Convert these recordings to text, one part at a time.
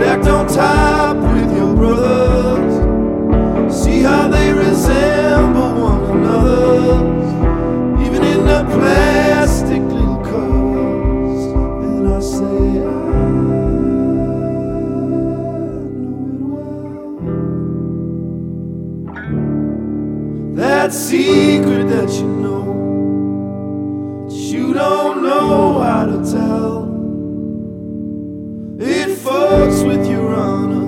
stacked on top with your brothers. See how they resemble one another, even in the plastic little covers. And I say, I know it well. That secret that you know, that you don't know how to tell. It fucks with your honor,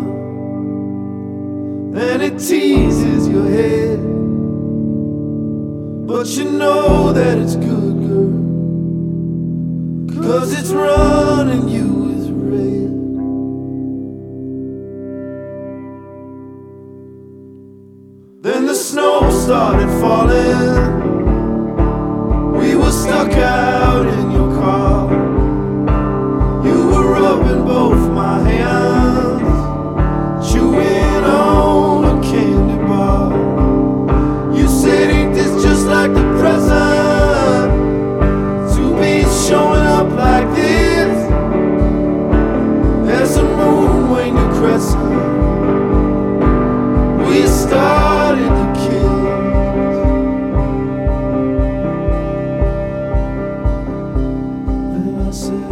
and it teases your head. But you know that it's good, girl, 'cause it's running you with red. Then the snow started falling. We were stuck out in your car. You were rubbing both my hands, chewing on a candy bar. You said, ain't this just like the present, to be showing up like this? As the moon waned to crescent, we started to kiss. And I said,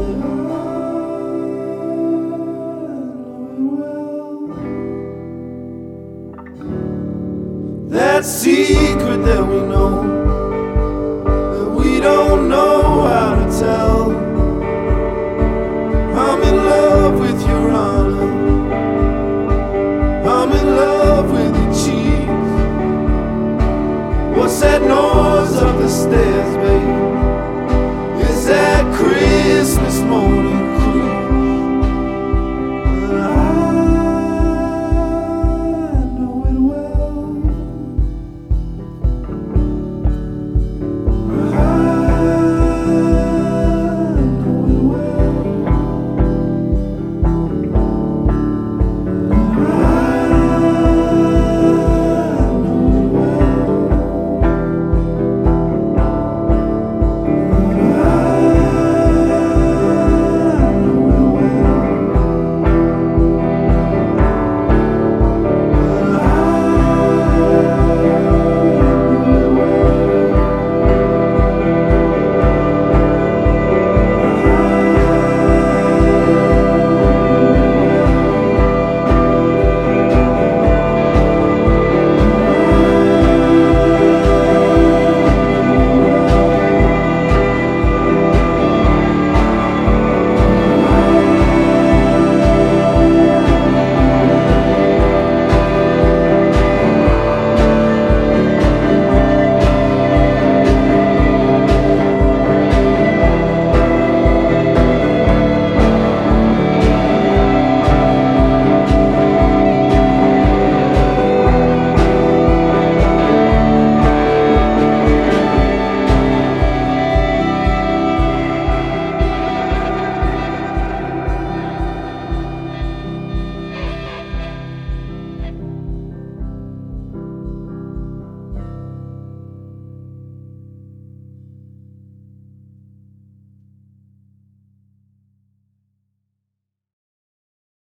that secret that we know,